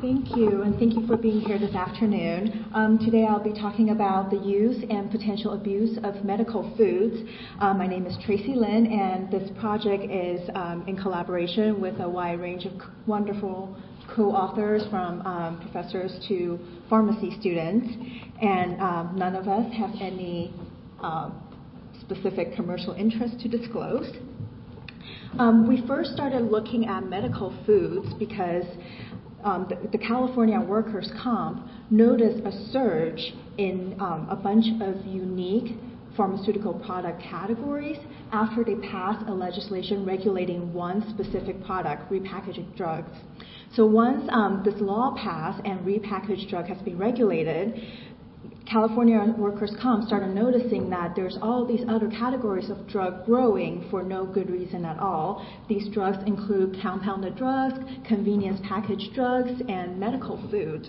Thank you, and thank you for being here this afternoon. Today I'll be talking about the use and potential abuse of medical foods. My name is Tracy Lin, and this project is in collaboration with a wide range of wonderful co-authors from professors to pharmacy students, and none of us have any specific commercial interest to disclose. We first started looking at medical foods because the California Workers' Comp noticed a surge in a bunch of unique pharmaceutical product categories after they passed a legislation regulating one specific product, repackaged drugs. So once this law passed and repackaged drug has been regulated, California Workers' Comp started noticing that there's all these other categories of drug growing for no good reason at all. These drugs include compounded drugs, convenience packaged drugs, and medical food.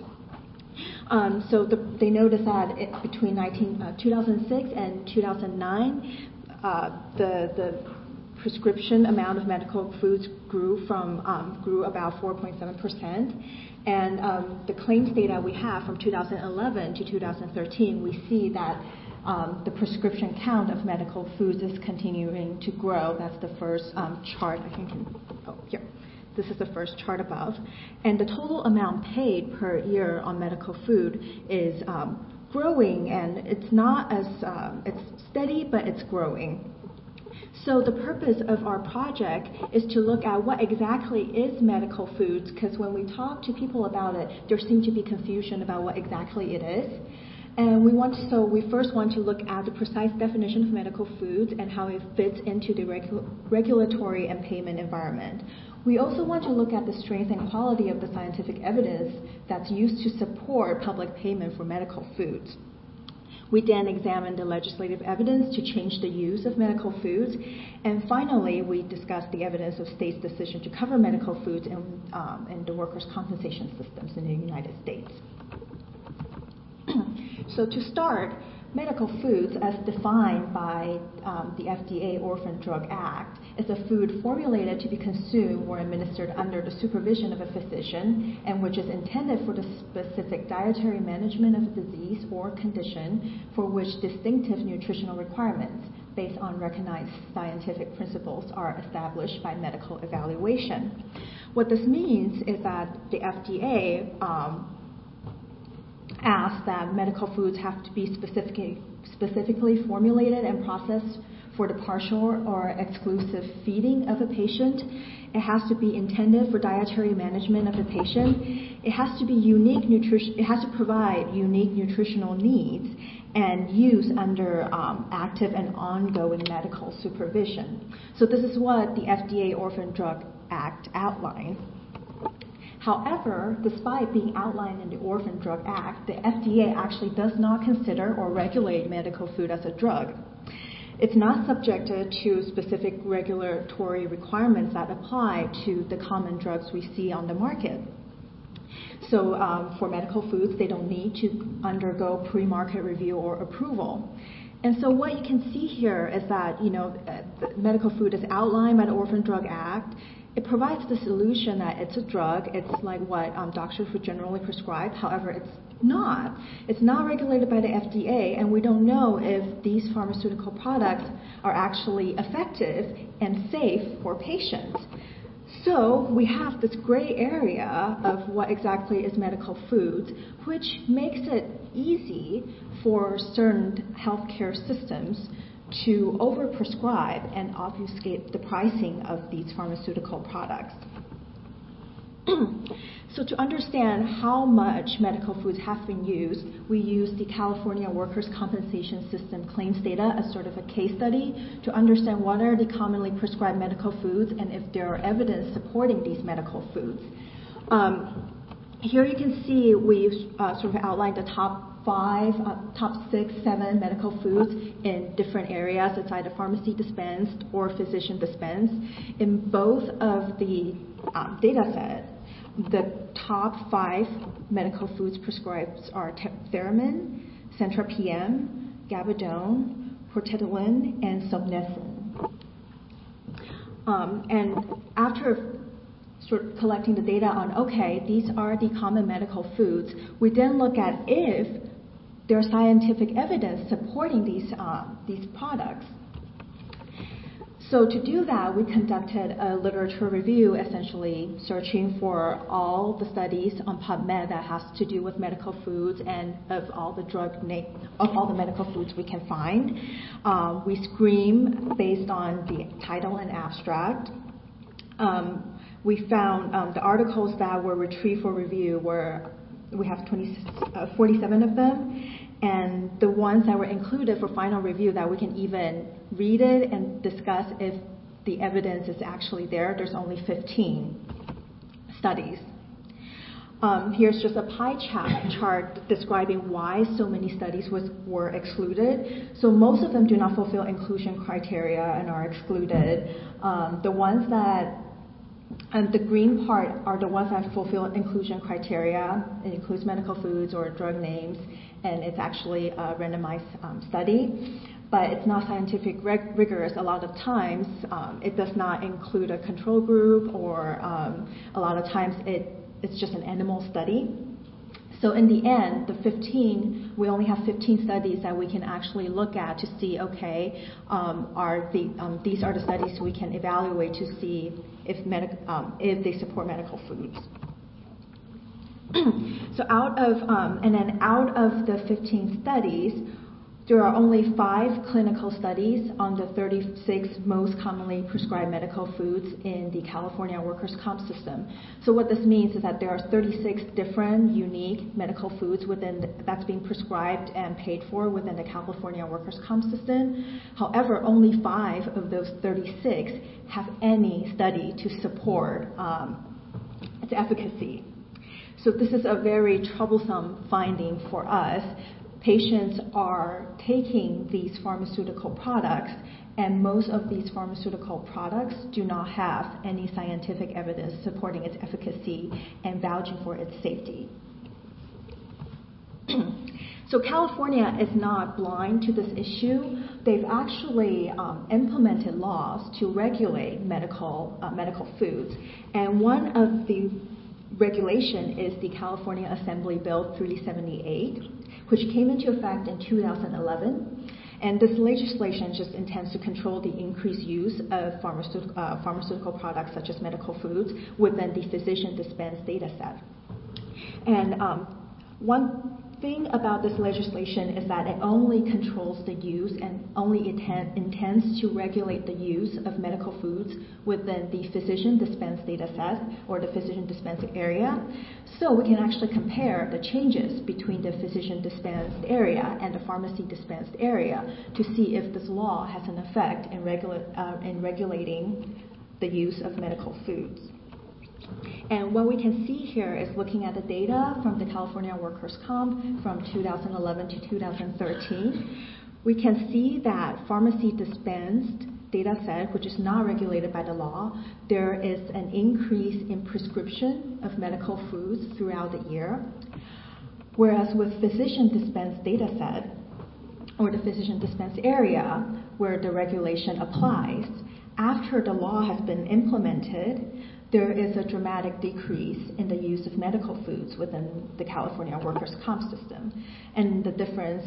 They noticed that between 2006 and 2009, the prescription amount of medical foods grew about 4.7%. And the claims data we have from 2011 to 2013, we see that the prescription count of medical foods is continuing to grow. That's the first chart, I think. Here. This is the first chart above. And the total amount paid per year on medical food is growing, and it's not as, it's steady, but it's growing. So the purpose of our project is to look at what exactly is medical foods, because when we talk to people about it, there seems to be confusion about what exactly it is. And we first want to look at the precise definition of medical foods and how it fits into the regulatory and payment environment. We also want to look at the strength and quality of the scientific evidence that's used to support public payment for medical foods. We then examined the legislative evidence to change the use of medical foods. And finally, we discussed the evidence of states' decision to cover medical foods in the workers' compensation systems in the United States. So to start, medical foods, as defined by the FDA Orphan Drug Act, is a food formulated to be consumed or administered under the supervision of a physician and which is intended for the specific dietary management of a disease or condition for which distinctive nutritional requirements based on recognized scientific principles are established by medical evaluation. What this means is that the FDA asks that medical foods have to be specifically formulated and processed for the partial or exclusive feeding of a patient. It has to be intended for dietary management of the patient. It has to be it has to provide unique nutritional needs and use under active and ongoing medical supervision. So this is what the FDA Orphan Drug Act outlines. However, despite being outlined in the Orphan Drug Act, the FDA actually does not consider or regulate medical food as a drug. It's not subjected to specific regulatory requirements that apply to the common drugs we see on the market. So for medical foods, they don't need to undergo pre-market review or approval. And so what you can see here is that, the medical food is outlined by the Orphan Drug Act. It provides the solution that it's a drug. It's like what doctors would generally prescribe. However, it's not. It's not regulated by the FDA, and we don't know if these pharmaceutical products are actually effective and safe for patients. So we have this gray area of what exactly is medical foods, which makes it easy for certain healthcare systems to overprescribe and obfuscate the pricing of these pharmaceutical products. So to understand how much medical foods have been used, we use the California Workers' Compensation System claims data as sort of a case study to understand what are the commonly prescribed medical foods and if there are evidence supporting these medical foods. Here you can see we've sort of outlined the top 6, 7 medical foods in different areas. It's either pharmacy dispensed or physician dispensed. In both of the data sets, the top 5 medical foods prescribed are Theramin, Centra PM, Gabadone, Proteolin, and Solnestin. And after sort of collecting the data on, okay, these are the common medical foods. We then look at if there's scientific evidence supporting these products. So to do that, we conducted a literature review, essentially searching for all the studies on PubMed that has to do with medical foods and of all the medical foods we can find. We screen based on the title and abstract. We found the articles that were retrieved for review we have 47 of them. And the ones that were included for final review that we can even read it and discuss if the evidence is actually there, there's only 15 studies. Here's just a pie chart describing why so many studies were excluded. So most of them do not fulfill inclusion criteria and are excluded. The ones that and the green part are the ones that fulfill inclusion criteria. It includes medical foods or drug names, and it's actually a randomized study. But it's not scientific rigorous. A lot of times, it does not include a control group, or a lot of times it's just an animal study. So in the end, we only have 15 studies that we can actually look at to see, okay, these are the studies we can evaluate to see if they support medical foods. So out of the 15 studies, there are only 5 clinical studies on the 36 most commonly prescribed medical foods in the California workers' comp system. So what this means is that there are 36 different unique medical foods that's being prescribed and paid for within the California workers' comp system. However, only 5 of those 36 have any study to support its efficacy. So this is a very troublesome finding for us. Patients are taking these pharmaceutical products, and most of these pharmaceutical products do not have any scientific evidence supporting its efficacy and vouching for its safety. So California is not blind to this issue. They've actually implemented laws to regulate medical foods, and one of the regulation is the California Assembly Bill 378, which came into effect in 2011. And this legislation just intends to control the increased use of pharmaceutical products such as medical foods within the physician dispensed data set. And one thing about this legislation is that it only controls the use and only intends to regulate the use of medical foods within the physician dispensed data set or the physician dispensed area. So we can actually compare the changes between the physician dispensed area and the pharmacy dispensed area to see if this law has an effect in regulating the use of medical foods. And what we can see here is looking at the data from the California Workers' Comp from 2011 to 2013. We can see that pharmacy dispensed data set, which is not regulated by the law, there is an increase in prescription of medical foods throughout the year. Whereas with physician dispensed data set, or the physician dispensed area where the regulation applies, after the law has been implemented, there is a dramatic decrease in the use of medical foods within the California workers' comp system. And the difference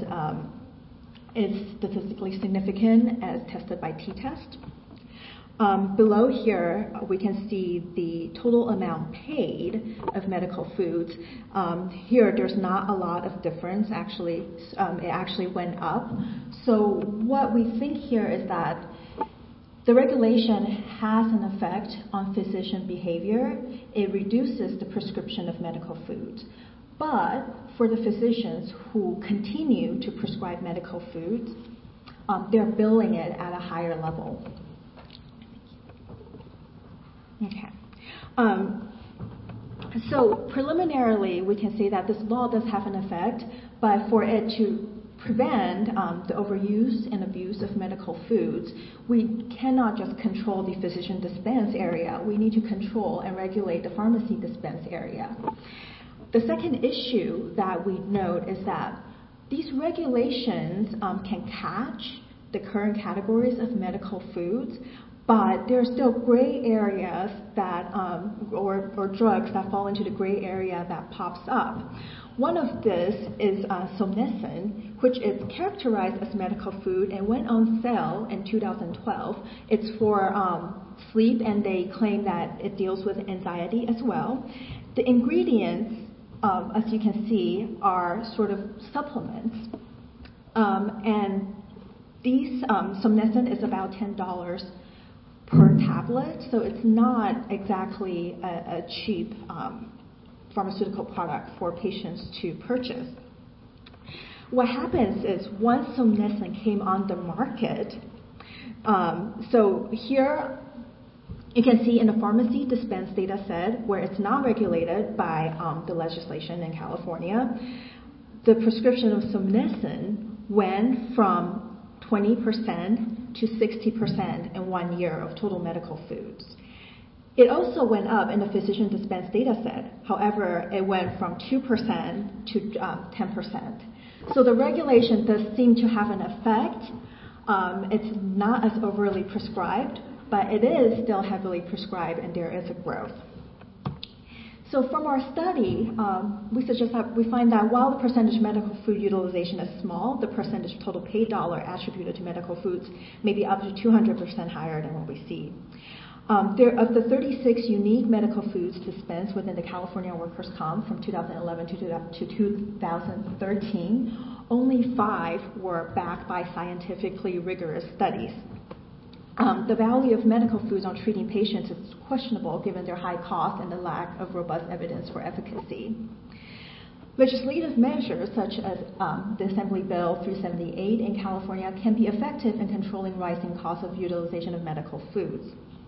is statistically significant as tested by t-test. Below here, we can see the total amount paid of medical foods. Here, there's not a lot of difference. Actually, it actually went up. So what we think here is that the regulation has an effect on physician behavior. It reduces the prescription of medical foods. But for the physicians who continue to prescribe medical foods, they're billing it at a higher level. Okay. So preliminarily, we can say that this law does have an effect, but for it to prevent the overuse and abuse of medical foods, we cannot just control the physician dispense area. We need to control and regulate the pharmacy dispense area. The second issue that we note is that these regulations can catch the current categories of medical foods, But there are still gray areas that, or drugs that fall into the gray area that pops up. One of this is Somnesen, which is characterized as medical food and went on sale in 2012. It's for sleep, and they claim that it deals with anxiety as well. The ingredients, as you can see, are sort of supplements. And these Somnesen is about $10 per tablet, so it's not exactly a cheap pharmaceutical product for patients to purchase. What happens is once Somnesen came on the market, so here you can see in the pharmacy dispense data set where it's not regulated by the legislation in California, the prescription of Somnesen went from 20% to 60% in 1 year of total medical foods. It also went up in the physician dispense data set. However, it went from 2% to 10%. So the regulation does seem to have an effect. It's not as overly prescribed, but it is still heavily prescribed, and there is a growth. So from our study, we find that while the percentage medical food utilization is small, the percentage total paid dollar attributed to medical foods may be up to 200% higher than what we see. Of the 36 unique medical foods dispensed within the California Workers' Comp from 2011 to 2013, only 5 were backed by scientifically rigorous studies. The value of medical foods on treating patients is questionable given their high cost and the lack of robust evidence for efficacy. Legislative measures such as the Assembly Bill 378 in California can be effective in controlling rising costs of utilization of medical foods.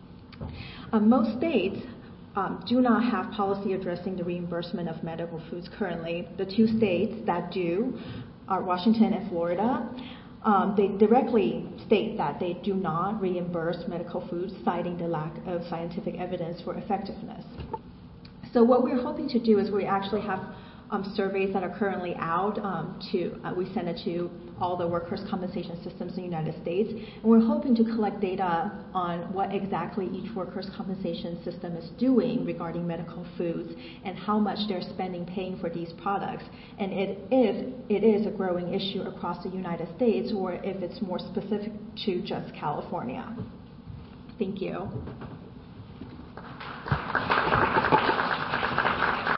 Most states do not have policy addressing the reimbursement of medical foods currently. The 2 states that do are Washington and Florida. They directly state that they do not reimburse medical foods, citing the lack of scientific evidence for effectiveness. So what we're hoping to do is we actually have surveys that are currently out. We send it to all the workers' compensation systems in the United States, and we're hoping to collect data on what exactly each workers' compensation system is doing regarding medical foods and how much they're spending paying for these products, and if it is a growing issue across the United States or if it's more specific to just California. Thank you.